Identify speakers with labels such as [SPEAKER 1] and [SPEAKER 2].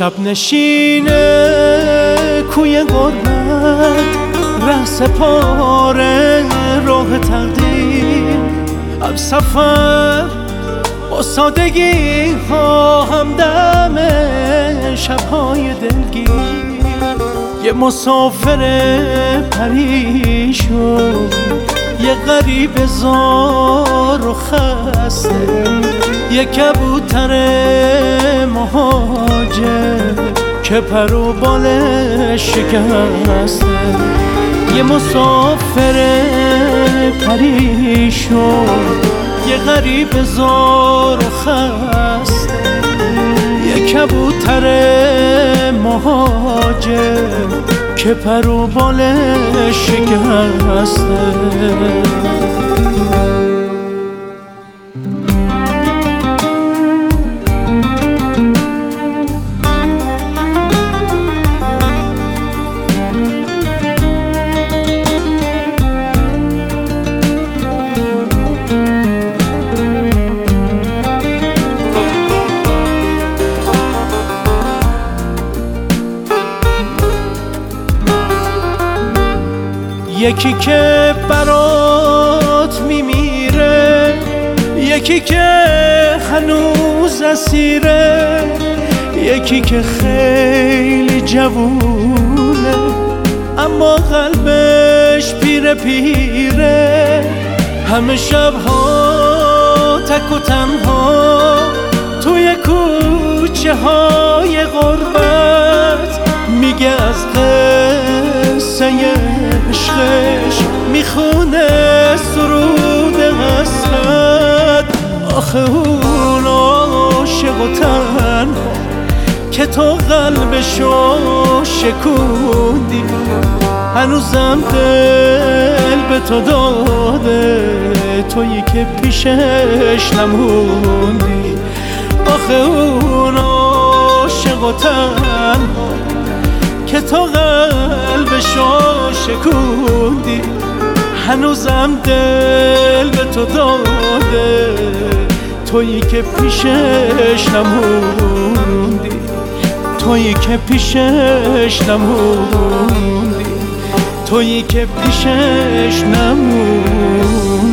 [SPEAKER 1] شب نشینه کوی غربت ره سپاره راه تقدیر هم سفر با سادگی ها همدم شبهای دلگیر یه مسافر پریشون یه غریب زار و خسته یه کبوتر مهاجر که پر و بالش شکسته یه مسافر پریشون یه غریب زار و خسته یه کبوتر مهاجر که پر و بالش شکسته یکی که برات میمیره یکی که هنوز اسیره یکی که خیلی جوونه اما قلبش پیره پیره همه شبها تک و تنها توی کوچه های غربت میگه از قصه عشقش میخونه سرود حسرت آخه اون عاشق و تنها که تو قلبشو شکوندی هنوزم دل به تو داده تویی که پیشش نموندی آخه اون عاشق و تنها که تو قلبشو شکوندی هنوزم دل به تو داده تویی که پیشش نموندی تویی که پیشش نموندی تویی که پیشش نموندی